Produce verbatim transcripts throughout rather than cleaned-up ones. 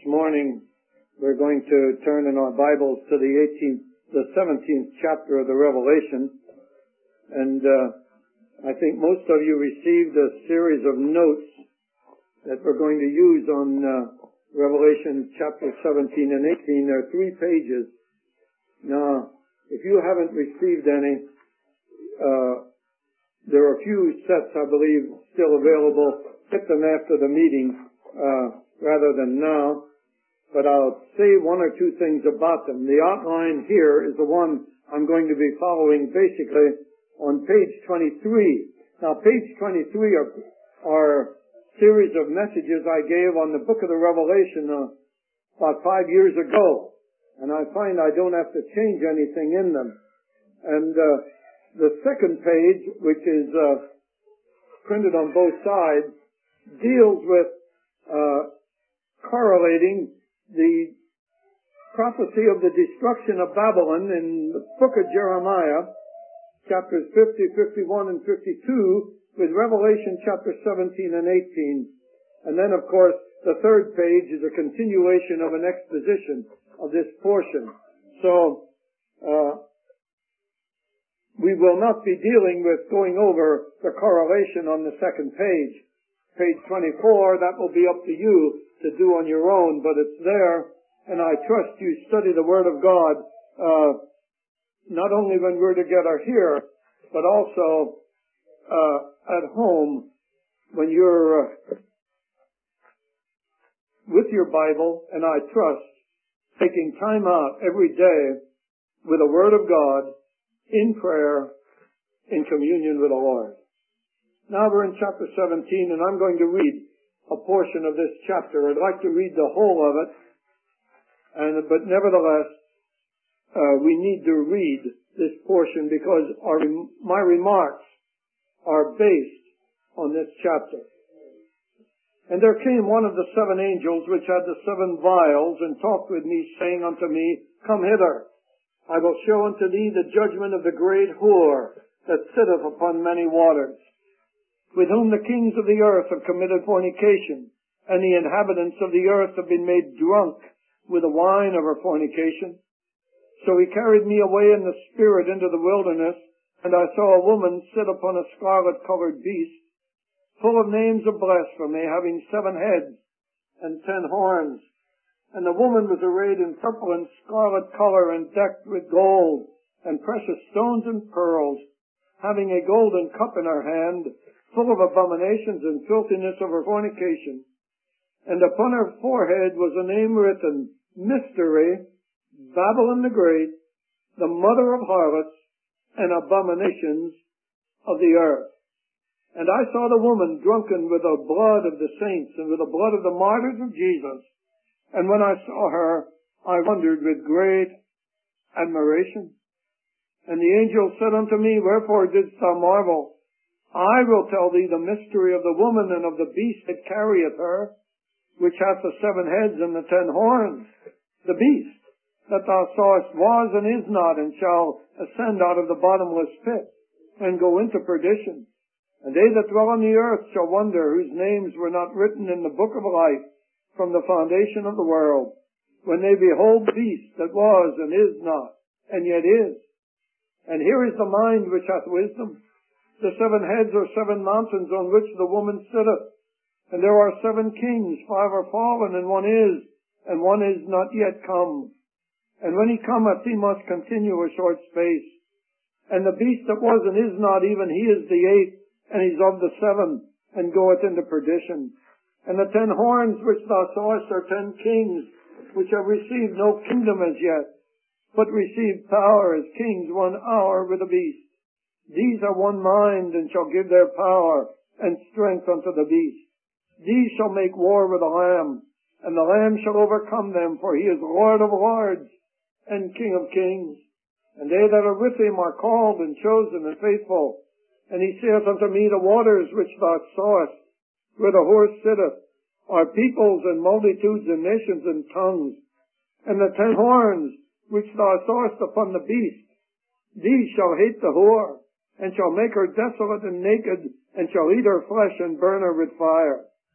morning we're going to turn in our Bibles to the eighteenth, the seventeenth chapter of the Revelation. And uh, I think most of you received a series of notes that we're going to use on uh, Revelation chapter seventeen and eighteen. There are three pages. Now, if you haven't received any, uh, there are a few sets, I believe, still available. Get them after the meeting uh, rather than now. But I'll say one or two things about them. The outline here is the one I'm going to be following basically on page twenty-three. Now, page twenty-three are, are a series of messages I gave on the book of the Revelation uh, about five years ago. And I find I don't have to change anything in them. And uh, the second page, which is uh, printed on both sides, deals with uh, correlating the prophecy of the destruction of Babylon in the book of Jeremiah, chapters fifty, fifty-one, and fifty-two, with Revelation chapter seventeen and eighteen. And then, of course, the third page is a continuation of an exposition of this portion. So, uh, we will not be dealing with going over the correlation on the second page. Page twenty-four, that will be up to you to do on your own, but it's there, and I trust you study the Word of God, uh, not only when we're together here, but also uh, at home when you're uh, with your Bible, and I trust taking time out every day with the Word of God, in prayer, in communion with the Lord. Now we're in chapter seventeen, and I'm going to read a portion of this chapter. I'd like to read the whole of it, and but nevertheless, uh, we need to read this portion because our, my remarks are based on this chapter. And there came one of the seven angels which had the seven vials, and talked with me, saying unto me, Come hither, I will show unto thee the judgment of the great whore that sitteth upon many waters, with whom the kings of the earth have committed fornication, and the inhabitants of the earth have been made drunk with the wine of her fornication. So he carried me away in the spirit into the wilderness, and I saw a woman sit upon a scarlet-covered beast, full of names of blasphemy, having seven heads and ten horns. And the woman was arrayed in purple and scarlet color, and decked with gold and precious stones and pearls, having a golden cup in her hand, full of abominations and filthiness of her fornication. And upon her forehead was a name written, Mystery, Babylon the Great, the mother of harlots and abominations of the earth. And I saw the woman drunken with the blood of the saints and with the blood of the martyrs of Jesus. And when I saw her, I wondered with great admiration. And the angel said unto me, Wherefore didst thou marvel? I will tell thee the mystery of the woman and of the beast that carrieth her, which hath the seven heads and the ten horns. The beast that thou sawest was and is not, and shall ascend out of the bottomless pit, and go into perdition. And they that dwell on the earth shall wonder, whose names were not written in the book of life from the foundation of the world, when they behold the beast that was and is not, and yet is. And here is the mind which hath wisdom. The seven heads are seven mountains on which the woman sitteth. And there are seven kings, five are fallen, and one is, and one is not yet come. And when he cometh, he must continue a short space. And the beast that was and is not, even he is the eighth, and he's of the seven, and goeth into perdition. And the ten horns which thou sawest are ten kings, which have received no kingdom as yet, but received power as kings one hour with the beast. These are one mind, and shall give their power and strength unto the beast. These shall make war with the Lamb, and the Lamb shall overcome them, for he is Lord of lords and King of kings. And they that are with him are called and chosen and faithful. And he saith unto me, The waters which thou sawest, where the horse sitteth, are peoples and multitudes and nations and tongues. And the ten horns which thou sawest upon the beast, these shall hate the whore, and shall make her desolate and naked, and shall eat her flesh and burn her with fire.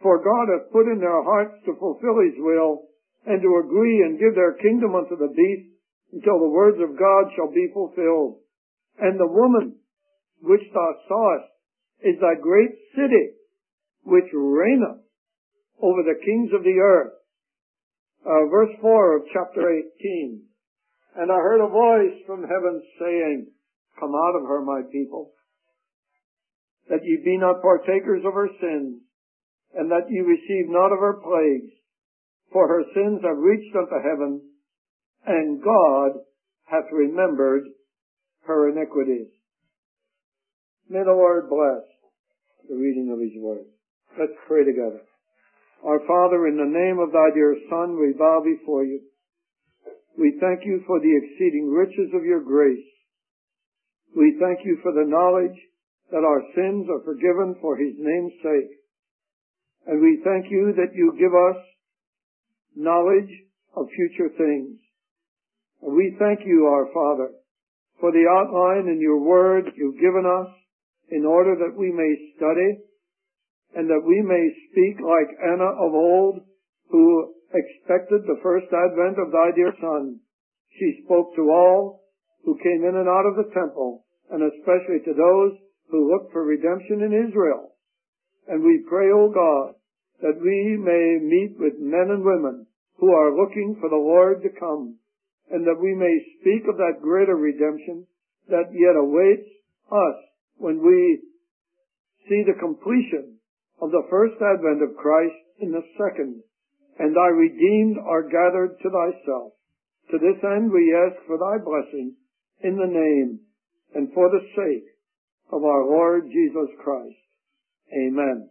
For God hath put in their hearts to fulfill his will, and to agree and give their kingdom unto the beast, until the words of God shall be fulfilled. And the woman which thou sawest is thy great city, which reigneth over the kings of the earth. Uh, verse four of chapter eighteen. And I heard a voice from heaven saying, Come out of her, my people, that ye be not partakers of her sins, and that ye receive not of her plagues. For her sins have reached unto heaven, and God hath remembered her iniquities. May the Lord bless the reading of his word. Let's pray together. Our Father, in the name of thy dear Son, we bow before you. We thank you for the exceeding riches of your grace. We thank you for the knowledge that our sins are forgiven for his name's sake. And we thank you that you give us knowledge of future things. And we thank you, our Father, for the outline in your word you've given us in order that we may study and that we may speak like Anna of old, who expected the first advent of thy dear Son. She spoke to all who came in and out of the temple, and especially to those who looked for redemption in Israel. And we pray, O God, that we may meet with men and women who are looking for the Lord to come, and that we may speak of that greater redemption that yet awaits us when we see the completion of the first advent of Christ in the second, and thy redeemed are gathered to thyself. To this end we ask for thy blessing in the name and for the sake of our Lord Jesus Christ. Amen.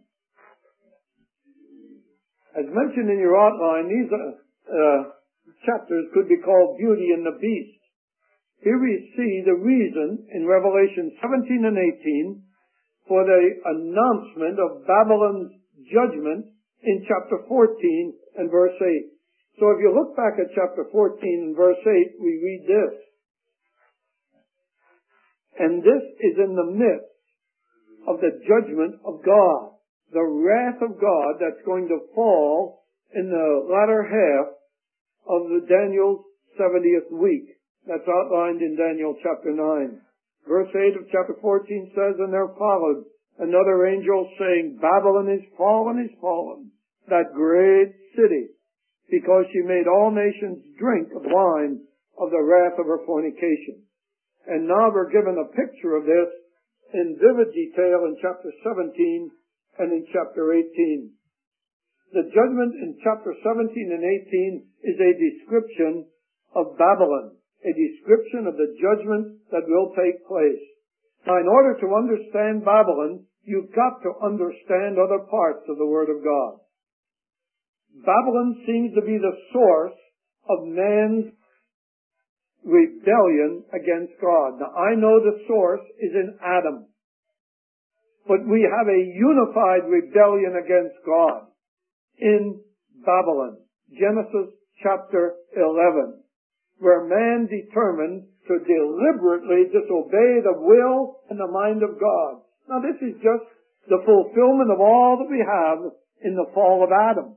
As mentioned in your outline, these uh, uh, chapters could be called Beauty and the Beast. Here we see the reason in Revelation seventeen and eighteen for the announcement of Babylon's judgment in chapter fourteen and verse eight. So if you look back at chapter fourteen and verse eight, we read this. And this is in the midst of the judgment of God, the wrath of God that's going to fall in the latter half of the Daniel's seventieth week. That's outlined in Daniel chapter nine. Verse eight of chapter fourteen says, And there followed another angel saying, Babylon is fallen, is fallen, that great city, because she made all nations drink of wine of the wrath of her fornication. And now we're given a picture of this in vivid detail in chapter seventeen and in chapter eighteen. The judgment in chapter seventeen and eighteen is a description of Babylon, a description of the judgment that will take place. Now, in order to understand Babylon, you've got to understand other parts of the Word of God. Babylon seems to be the source of man's rebellion against God. Now, I know the source is in Adam, but we have a unified rebellion against God in Babylon. Genesis chapter eleven, where man determined to deliberately disobey the will and the mind of God. Now, this is just the fulfillment of all that we have in the fall of Adam.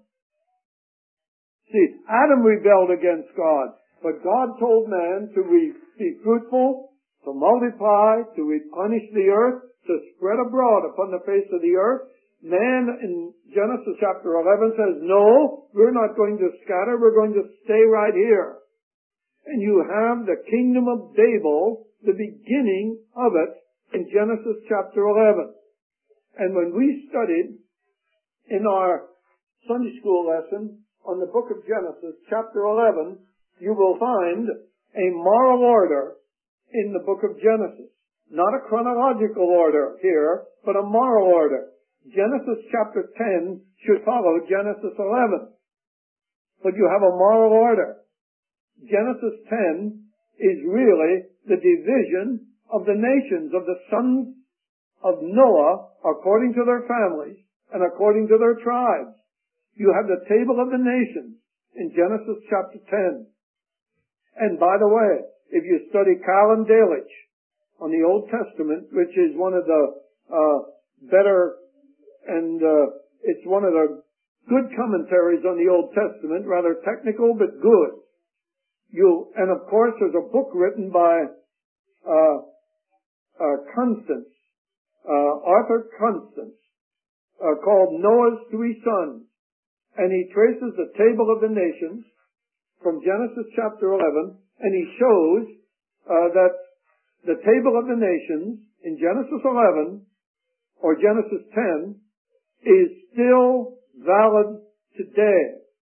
See, Adam rebelled against God, but God told man to be fruitful, to multiply, to replenish the earth, to spread abroad upon the face of the earth. Man in Genesis chapter eleven says, no, we're not going to scatter, we're going to stay right here. And you have the kingdom of Babel, the beginning of it, in Genesis chapter eleven. And when we studied in our Sunday school lesson on the book of Genesis, chapter eleven, you will find a moral order in the book of Genesis. Not a chronological order here, but a moral order. Genesis chapter ten should follow Genesis eleven. But you have a moral order. Genesis ten is really the division of the nations, of the sons of Noah, according to their families and according to their tribes. You have the table of the nations in Genesis chapter ten. And by the way, if you study Calvin Delitzsch on the Old Testament, which is one of the uh, better and uh, it's one of the good commentaries on the Old Testament, rather technical but good. You, and of course there's a book written by, uh, uh, Constance, uh, Arthur Constance, uh, called Noah's Three Sons. And he traces the table of the nations from Genesis chapter eleven, and he shows, uh, that the table of the nations in Genesis eleven, or Genesis ten, is still valid today.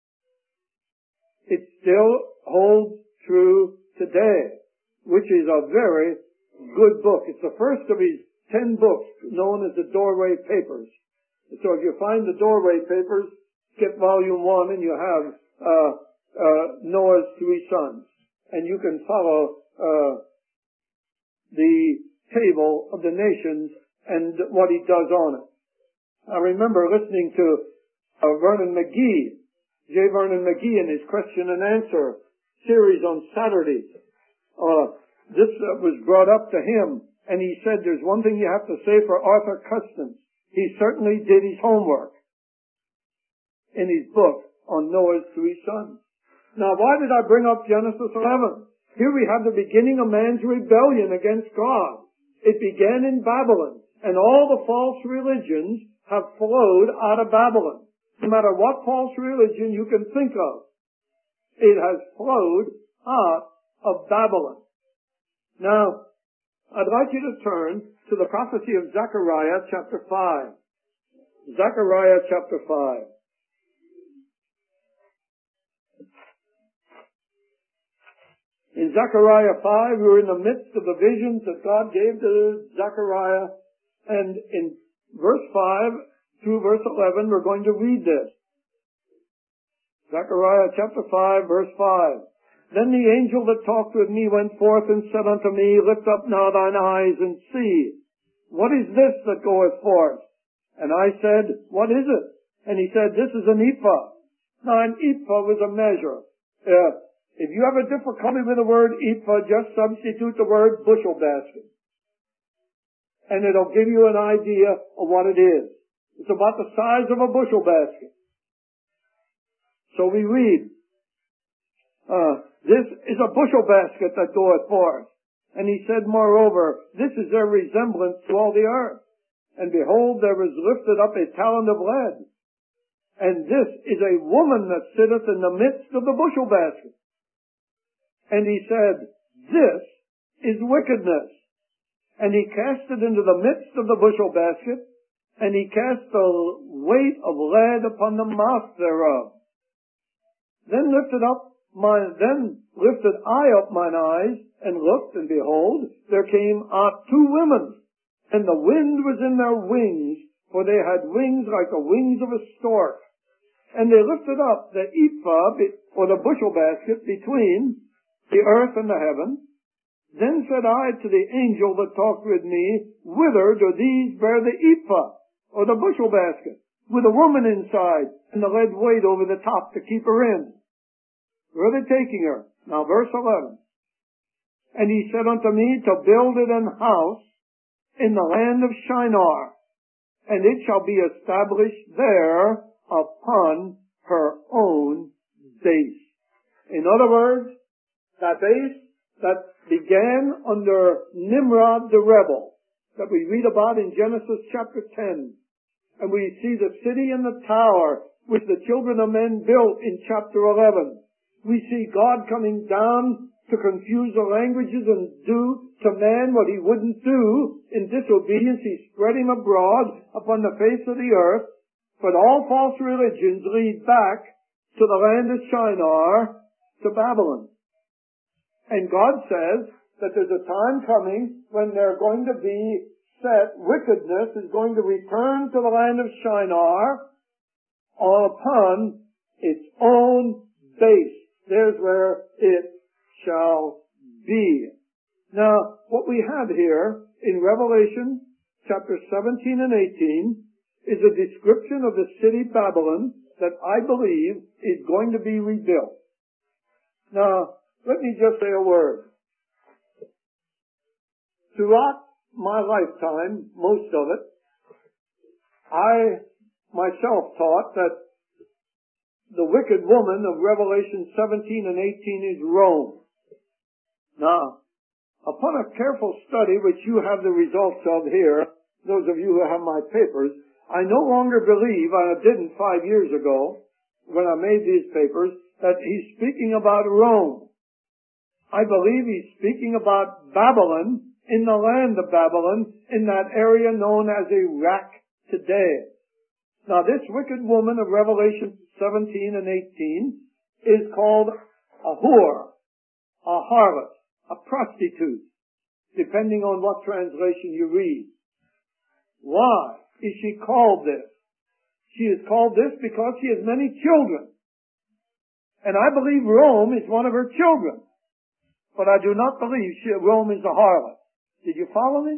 It still holds true today, which is a very good book. It's the first of his ten books known as the Doorway Papers. So if you find the Doorway Papers, get volume one and you have uh, uh, Noah's Three Sons. And you can follow uh, the table of the nations and what he does on it. I remember listening to uh, Vernon McGee, J. Vernon McGee, in his question and answer series on Saturdays. Uh, this uh, was brought up to him, and he said, there's one thing you have to say for Arthur Constance. He certainly did his homework in his book on Noah's Three Sons. Now, why did I bring up Genesis eleven? Here we have the beginning of man's rebellion against God. It began in Babylon, and all the false religions have flowed out of Babylon. No matter what false religion you can think of, it has flowed out of Babylon. Now, I'd like you to turn to the prophecy of Zechariah chapter five. Zechariah chapter five. In Zechariah five, we're in the midst of the visions that God gave to Zechariah, and in verse five through verse eleven, we're going to read this. Zechariah chapter five, verse five. Then the angel that talked with me went forth and said unto me, Lift up now thine eyes and see. What is this that goeth forth? And I said, What is it? And he said, This is an ephah. Now an ephah was a measure. Uh, if you have a difficulty with the word ephah, just substitute the word bushel basket. And it'll give you an idea of what it is. It's about the size of a bushel basket. So we read, uh, this is a bushel basket that goeth forth. And he said, moreover, this is their resemblance to all the earth. And behold, there was lifted up a talent of lead. And this is a woman that sitteth in the midst of the bushel basket. And he said, this is wickedness. And he cast it into the midst of the bushel basket, and he cast the weight of lead upon the mouth thereof. Then lifted up my, then lifted I up mine eyes, and looked, and behold, there came out two women, and the wind was in their wings, for they had wings like the wings of a stork. And they lifted up the ephah, or the bushel basket, between the earth and the heaven. Then said I to the angel that talked with me, Whither do these bear the ephah, or the bushel basket, with a woman inside, and the lead weight over the top to keep her in? Where are they taking her? Now verse eleven. And he said unto me, To build it an house in the land of Shinar, and it shall be established there upon her own base. In other words, that base that began under Nimrod the rebel, that we read about in Genesis chapter ten. And we see the city and the tower which the children of men built in chapter eleven. We see God coming down to confuse the languages and do to man what he wouldn't do in disobedience. He spread him abroad upon the face of the earth. But all false religions lead back to the land of Shinar, to Babylon. And God says that there's a time coming when they're going to be set, wickedness is going to return to the land of Shinar upon its own base. There's where it shall be. Now, what we have here in Revelation chapter seventeen and eighteen is a description of the city Babylon that I believe is going to be rebuilt. Now, let me just say a word. Throughout my lifetime, most of it, I myself taught that the wicked woman of Revelation seventeen and eighteen is Rome. Now, upon a careful study, which you have the results of here, those of you who have my papers, I no longer believe, and I didn't five years ago, when I made these papers, that he's speaking about Rome. I believe he's speaking about Babylon, in the land of Babylon, in that area known as Iraq today. Now this wicked woman of Revelation seventeen and eighteen is called a whore, a harlot, a prostitute, depending on what translation you read. Why is she called this? She is called this because she has many children. And I believe Rome is one of her children. But I do not believe she, Rome is a harlot. Did you follow me?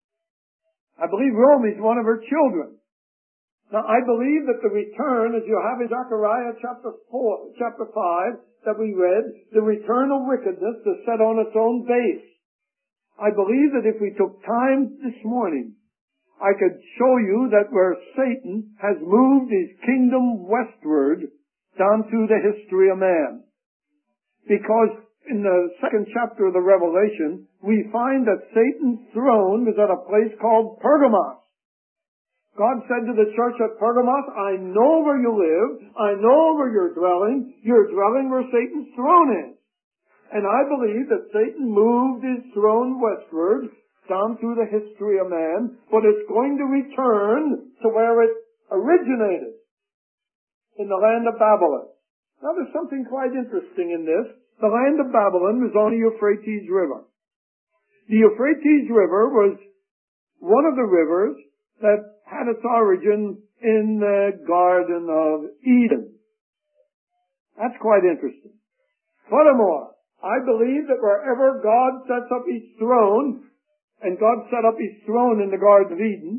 I believe Rome is one of her children. Now I believe that the return, as you have in Zechariah chapter four, chapter five, that we read, the return of wickedness is set on its own base. I believe that if we took time this morning, I could show you that where Satan has moved his kingdom westward down through the history of man. Because in the second chapter of the Revelation, we find that Satan's throne was at a place called Pergamos. God said to the church at Pergamos, I know where you live, I know where you're dwelling, you're dwelling where Satan's throne is. And I believe that Satan moved his throne westward down through the history of man, but it's going to return to where it originated, in the land of Babylon. Now there's something quite interesting in this. The land of Babylon was on the Euphrates River. The Euphrates River was one of the rivers that had its origin in the Garden of Eden. That's quite interesting. Furthermore, I believe that wherever God sets up his throne, and God set up his throne in the Garden of Eden,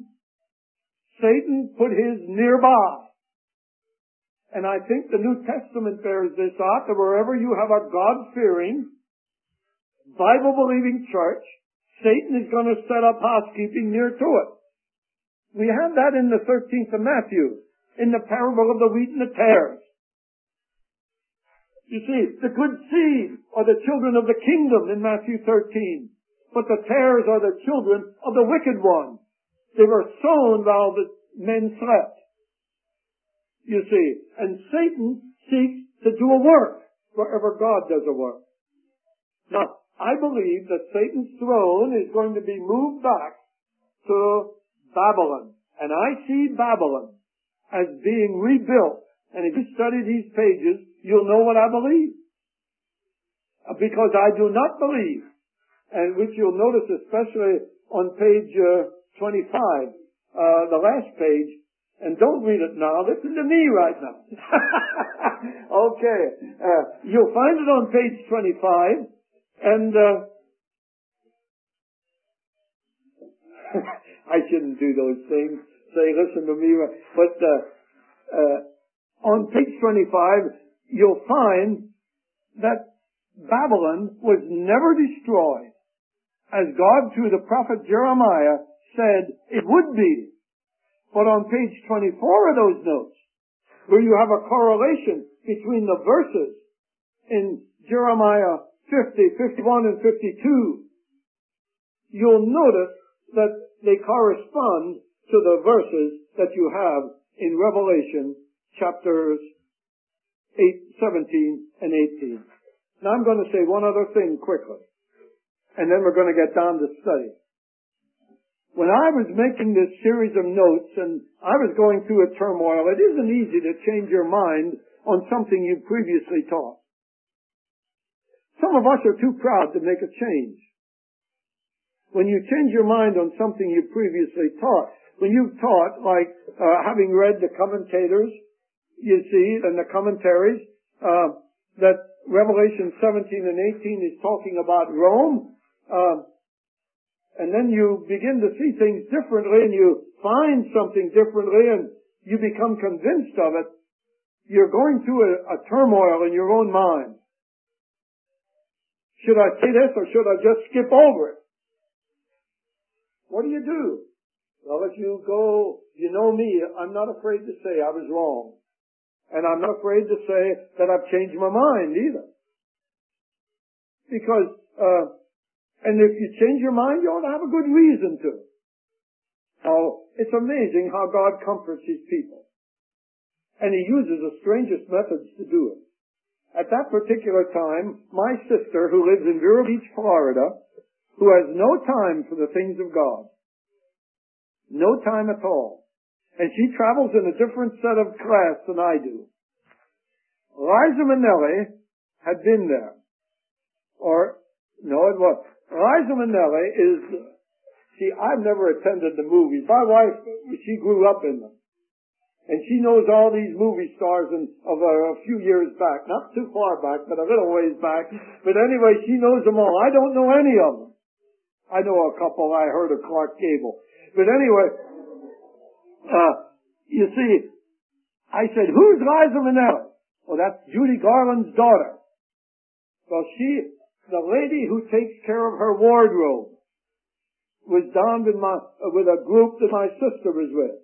Satan put his nearby. And I think the New Testament bears this out, that wherever you have a God-fearing, Bible-believing church, Satan is going to set up housekeeping near to it. We have that in the thirteenth of Matthew, in the parable of the wheat and the tares. You see, the good seed are the children of the kingdom in Matthew thirteen, but the tares are the children of the wicked one. They were sown while the men slept. You see, and Satan seeks to do a work wherever God does a work. Now, I believe that Satan's throne is going to be moved back to Babylon. And I see Babylon as being rebuilt. And if you study these pages, you'll know what I believe. Because I do not believe, and which you'll notice especially on page uh, twenty-five, uh, the last page, and don't read it now, listen to me right now. Okay, uh, you'll find it on page twenty-five, and uh, I shouldn't do those things. Say, listen to me. But uh, uh, on page twenty-five, you'll find that Babylon was never destroyed, as God, through the prophet Jeremiah, said it would be. But on page twenty-four of those notes, where you have a correlation between the verses in Jeremiah fifty, fifty-one, and fifty-two, you'll notice that they correspond to the verses that you have in Revelation chapters eight, seventeen, and eighteen. Now I'm going to say one other thing quickly, and then we're going to get down to study. When I was making this series of notes and I was going through a turmoil, it isn't easy to change your mind on something you previously taught. Some of us are too proud to make a change. When you change your mind on something you previously taught, when you've taught, like uh, having read the commentators, you see, and the commentaries, uh, that Revelation seventeen and eighteen is talking about Rome, uh, and then you begin to see things differently and you find something differently and you become convinced of it, you're going through a, a turmoil in your own mind. Should I say this or should I just skip over it? What do you do? Well, if you go, you know me, I'm not afraid to say I was wrong. And I'm not afraid to say that I've changed my mind either. Because, uh, and if you change your mind, you ought to have a good reason to. Oh, it's amazing how God comforts His people. And He uses the strangest methods to do it. At that particular time, my sister, who lives in Vero Beach, Florida, who has no time for the things of God, no time at all, and she travels in a different set of class than I do. Liza Minnelli had been there. Or, no, it was. Liza Minnelli is, see, I've never attended the movies. My wife, she grew up in them. And she knows all these movie stars in, of a, a few years back. Not too far back, but a little ways back. But anyway, she knows them all. I don't know any of them. I know a couple. I heard of Clark Gable. But anyway, uh, you see, I said, who's Liza Minnelli? Well, that's Judy Garland's daughter. Well, she, the lady who takes care of her wardrobe, was down with my, uh, with a group that my sister was with.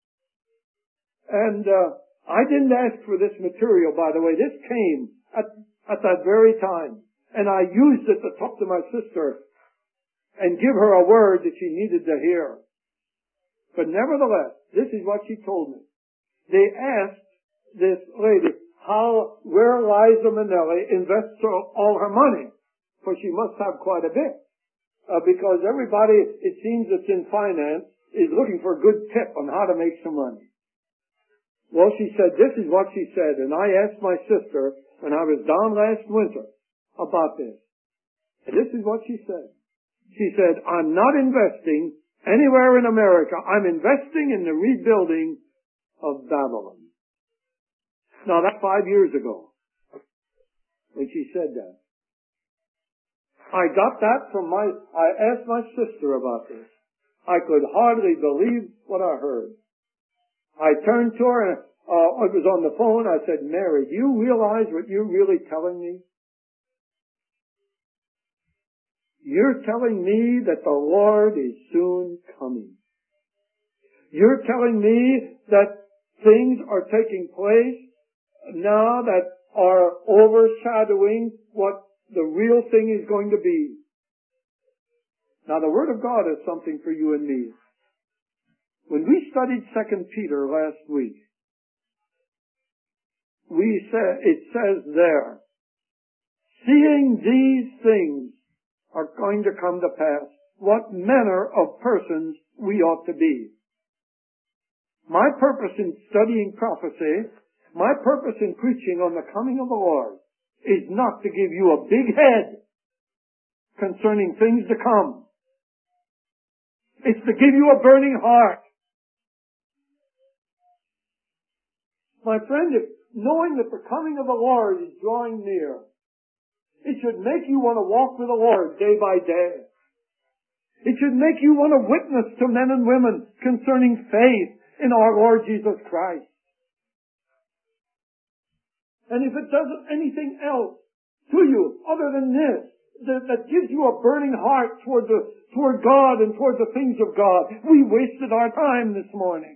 And, uh, I didn't ask for this material, by the way. This came at, at that very time. And I used it to talk to my sister and give her a word that she needed to hear. But nevertheless, this is what she told me. They asked this lady how, where Liza Minnelli invests all her money. For she must have quite a bit. Uh, because everybody, it seems that's in finance, is looking for a good tip on how to make some money. Well, she said, this is what she said, and I asked my sister when I was down last winter about this. And this is what she said. She said, I'm not investing anywhere in America. I'm investing in the rebuilding of Babylon. Now, that's five years ago when she said that. I got that from my, I asked my sister about this. I could hardly believe what I heard. I turned to her and uh, I was on the phone. I said, Mary, do you realize what you're really telling me? You're telling me that the Lord is soon coming. You're telling me that things are taking place now that are overshadowing what the real thing is going to be. Now the Word of God is something for you and me. When we studied Second Peter last week, we said, it says there, seeing these things are going to come to pass, what manner of persons we ought to be. My purpose in studying prophecy, my purpose in preaching on the coming of the Lord, is not to give you a big head concerning things to come. It's to give you a burning heart. My friend, if knowing that the coming of the Lord is drawing near, it should make you want to walk with the Lord day by day. It should make you want to witness to men and women concerning faith in our Lord Jesus Christ. And if it doesn't anything else to you other than this, that, that gives you a burning heart toward the, toward God and toward the things of God, we wasted our time this morning.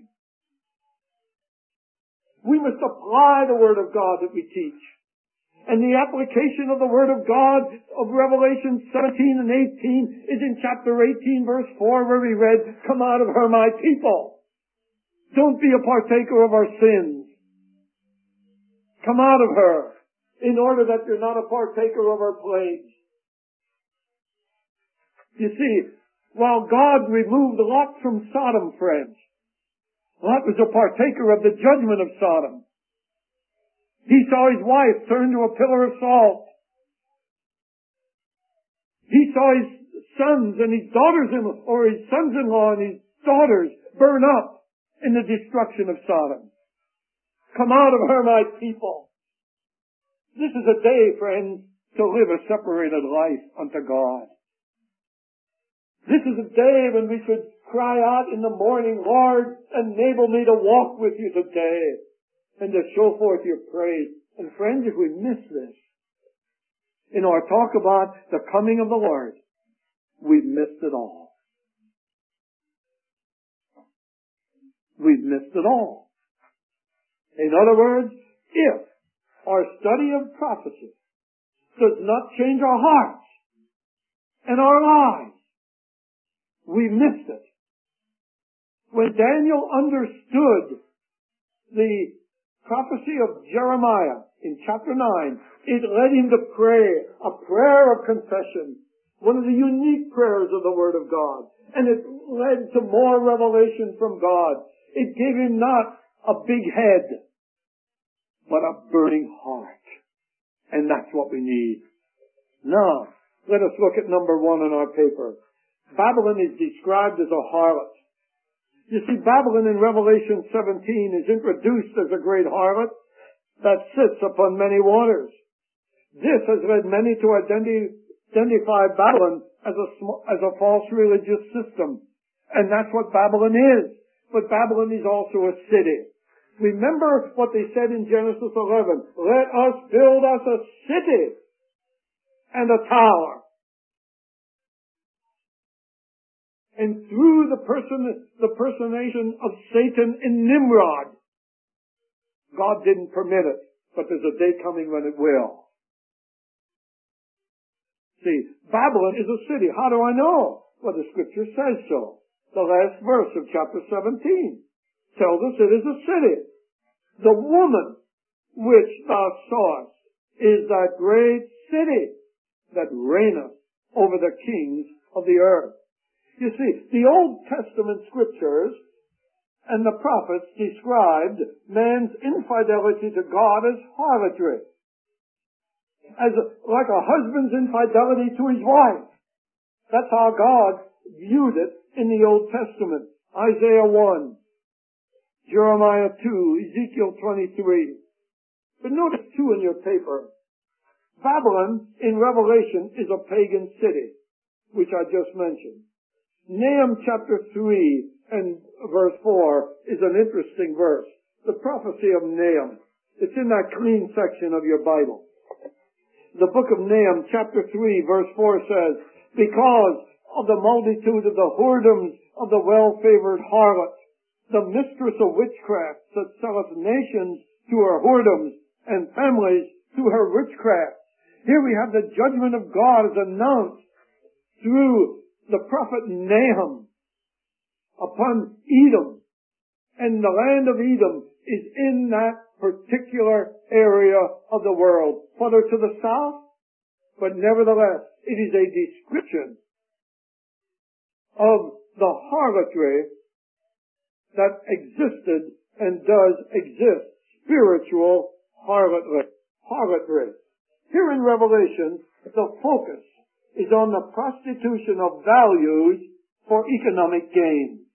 We must apply the Word of God that we teach. And the application of the Word of God of Revelation seventeen and eighteen is in chapter eighteen verse four where we read, come out of her, my people. Don't be a partaker of our sins. Come out of her in order that you're not a partaker of our plagues. You see, while God removed Lot from Sodom, friends, Lot was a partaker of the judgment of Sodom. He saw his wife turn to a pillar of salt. He saw his sons and his daughters-in-law, or his sons-in-law and his daughters burn up in the destruction of Sodom. Come out of her, my people. This is a day, friends, to live a separated life unto God. This is a day when we should cry out in the morning, Lord, enable me to walk with you today and to show forth your praise. And friends, if we miss this in our talk about the coming of the Lord, we've missed it all. We've missed it all. In other words, If our study of prophecy does not change our hearts and our lives, we missed it. When Daniel understood the prophecy of Jeremiah in chapter nine, it led him to pray a prayer of confession, one of the unique prayers of the Word of God. And it led to more revelation from God. It gave him not a big head, but a burning heart. And that's what we need. Now, let us look at number one on our paper. Babylon is described as a harlot. You see, Babylon in Revelation seventeen is introduced as a great harlot that sits upon many waters. This has led many to identi- identify Babylon as a, sm- as a false religious system. And that's what Babylon is. But Babylon is also a city. Remember what they said in Genesis eleven. Let us build us a city and a tower. And through the person, the personation of Satan in Nimrod, God didn't permit it, but there's a day coming when it will. See, Babylon is a city. How do I know? Well, the Scripture says so. The last verse of chapter seventeen tells us it is a city. The woman which thou sawest is that great city that reigneth over the kings of the earth. You see, the Old Testament Scriptures and the prophets described man's infidelity to God as harlotry. As a, like a husband's infidelity to his wife. That's how God viewed it in the Old Testament. Isaiah one, Jeremiah two, Ezekiel twenty-three. But notice too in your paper, Babylon in Revelation is a pagan city, which I just mentioned. Nahum chapter three and verse four is an interesting verse. The prophecy of Nahum. It's in that clean section of your Bible. The book of Nahum chapter three verse four says, because of the multitude of the whoredoms of the well-favored harlot, the mistress of witchcraft that selleth nations to her whoredoms and families to her witchcraft. Here we have the judgment of God as announced through the prophet Nahum upon Edom. And the land of Edom is in that particular area of the world, further to the south, but nevertheless, it is a description of the harlotry that existed and does exist, spiritual harlotry. harlotry. Here in Revelation, the focus is on the prostitution of values for economic gain.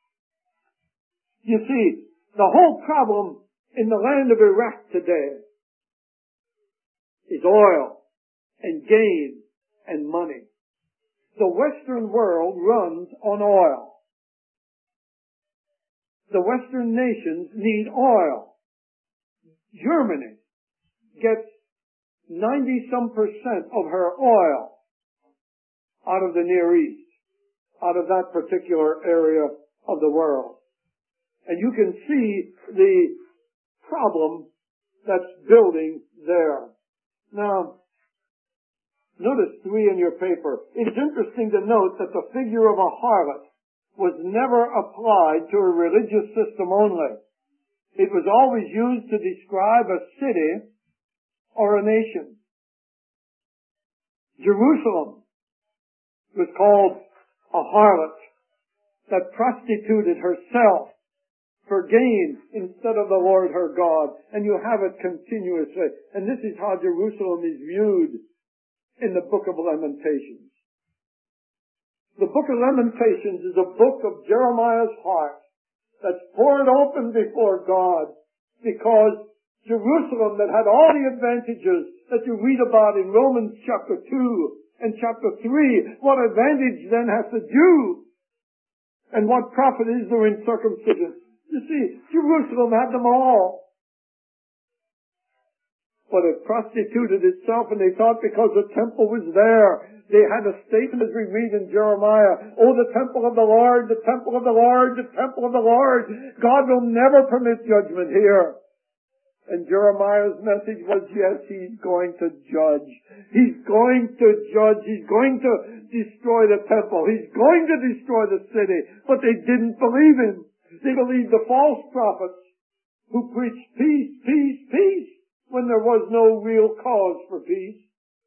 You see, the whole problem in the land of Iraq today is oil and gain and money. The Western world runs on oil. The Western nations need oil. Germany gets ninety some percent of her oil out of the Near East, out of that particular area of the world. And you can see the problem that's building there. Now, notice three in your paper. It's interesting to note that the figure of a harlot was never applied to a religious system only. It was always used to describe a city or a nation. Jerusalem was called a harlot that prostituted herself for gain instead of the Lord her God. And you have it continuously. And this is how Jerusalem is viewed in the book of Lamentations. The book of Lamentations is a book of Jeremiah's heart that's poured open before God, because Jerusalem, that had all the advantages that you read about in Romans chapter two and chapter three, what advantage then has the Jew? And what profit is there in circumcision? You see, Jerusalem had them all. But it prostituted itself, and they thought because the temple was there, they had a statement as we read in Jeremiah, oh, the temple of the Lord, the temple of the Lord, the temple of the Lord. God will never permit judgment here. And Jeremiah's message was, yes, he's going to judge. He's going to judge. He's going to destroy the temple. He's going to destroy the city. But they didn't believe him. They believed the false prophets who preached peace, peace, peace, when there was no real cause for peace.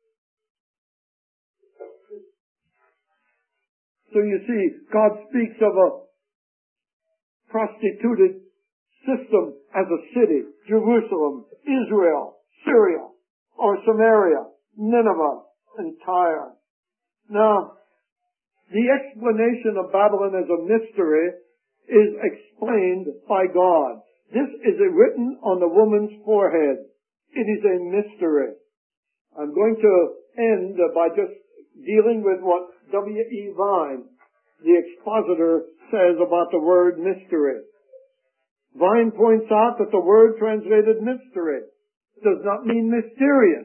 So you see, God speaks of a prostituted system as a city: Jerusalem, Israel, Syria, or Samaria, Nineveh, and Tyre. Now, the explanation of Babylon as a mystery is explained by God. This is written on the woman's forehead. It is a mystery. I'm going to end by just dealing with what W E Vine, the expositor, says about the word mystery. Vine points out that the word translated mystery does not mean mysterious.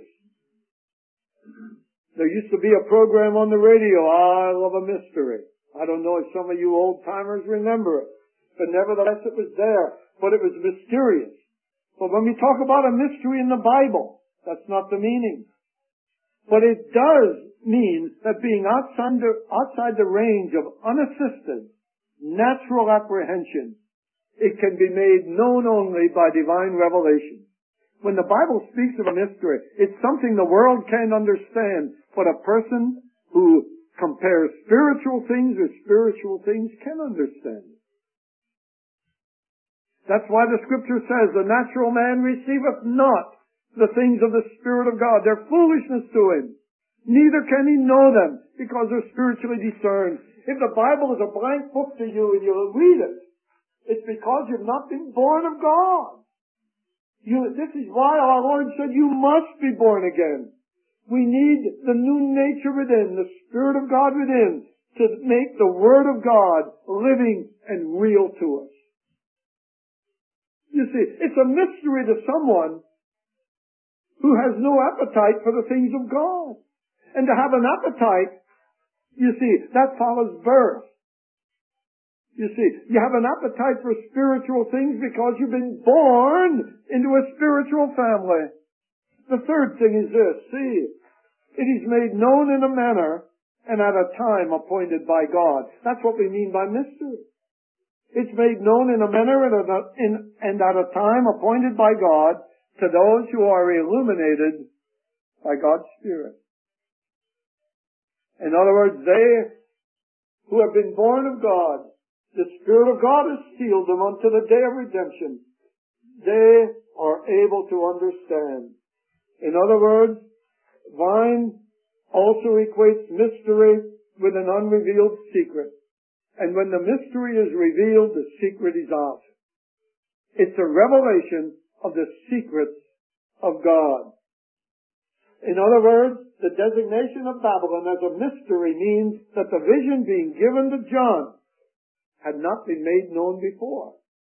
There used to be a program on the radio, I Love a Mystery. I don't know if some of you old-timers remember it, but nevertheless it was there, but it was mysterious. But when we talk about a mystery in the Bible, that's not the meaning. But it does mean that being outside the, outside the range of unassisted, natural apprehension, it can be made known only by divine revelation. When the Bible speaks of a mystery, it's something the world can't understand, but a person who compares spiritual things with spiritual things can understand it. That's why the Scripture says, the natural man receiveth not the things of the Spirit of God. They're foolishness to him. Neither can he know them, because they're spiritually discerned. If the Bible is a blank book to you and you read it, it's because you've not been born of God. You, this is why our Lord said you must be born again. We need the new nature within, the Spirit of God within, to make the Word of God living and real to us. You see, it's a mystery to someone who has no appetite for the things of God. And to have an appetite, you see, that follows birth. You see, you have an appetite for spiritual things because you've been born into a spiritual family. The third thing is this, see, it is made known in a manner and at a time appointed by God. That's what we mean by mystery. It's made known in a manner and at a, in, and at a time appointed by God to those who are illuminated by God's Spirit. In other words, they who have been born of God, the Spirit of God has sealed them unto the day of redemption. They are able to understand. In other words, Vine also equates mystery with an unrevealed secret. And when the mystery is revealed, the secret is out. It's a revelation of the secrets of God. In other words, the designation of Babylon as a mystery means that the vision being given to John had not been made known before.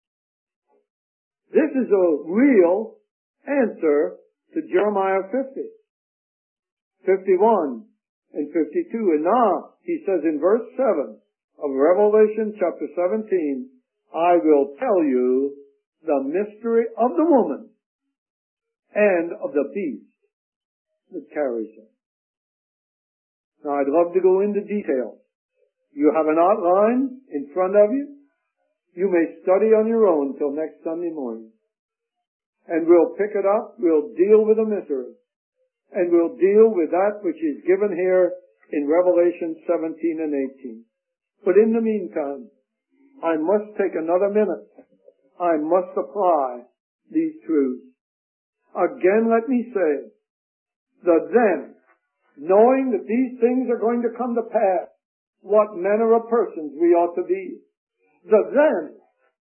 This is a real answer to Jeremiah fifty, fifty-one, and fifty-two. And now, he says in verse seven of Revelation chapter seventeen, I will tell you the mystery of the woman and of the beast that carries her. Now, I'd love to go into details. You have an outline in front of you. You may study on your own till next Sunday morning. And we'll pick it up. We'll deal with the mystery. And we'll deal with that which is given here in Revelation seventeen and eighteen. But in the meantime, I must take another minute. I must apply these truths. Again, let me say, the then, knowing that these things are going to come to pass, what manner of persons we ought to be. The then,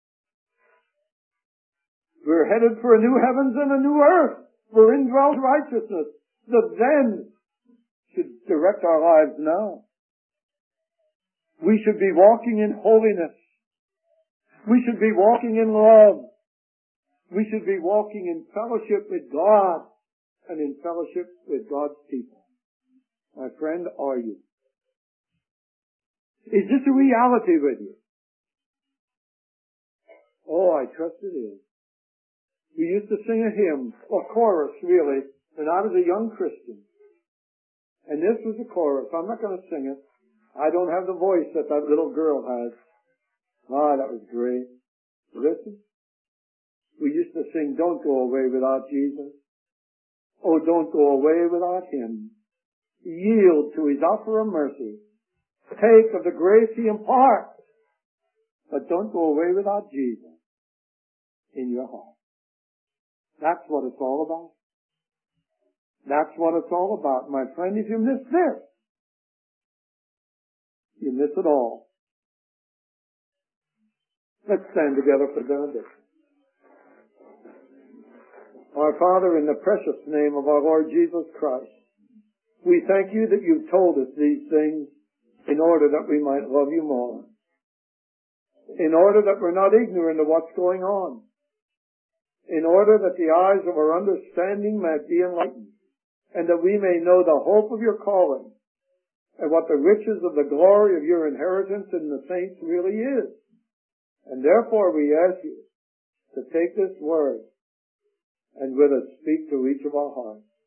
we're headed for a new heavens and a new earth. We're indwelt righteousness. The then should direct our lives now. We should be walking in holiness. We should be walking in love. We should be walking in fellowship with God and in fellowship with God's people. My friend, are you? Is this a reality with you? Oh, I trust it is. We used to sing a hymn, or chorus really, when I was a young Christian. And this was a chorus. I'm not going to sing it. I don't have the voice that that little girl has. Ah, that was great. Listen. We used to sing, don't go away without Jesus. Oh, don't go away without Him. Yield to His offer of mercy. Take of the grace He imparts. But don't go away without Jesus in your heart. That's what it's all about. That's what it's all about. My friend, if you miss this, you miss it all. Let's stand together for benediction. Our Father, in the precious name of our Lord Jesus Christ, we thank You that You've told us these things in order that we might love You more. In order that we're not ignorant of what's going on. In order that the eyes of our understanding might be enlightened, and that we may know the hope of Your calling, and what the riches of the glory of Your inheritance in the saints really is. And therefore we ask You to take this word and with it speak to each of our hearts.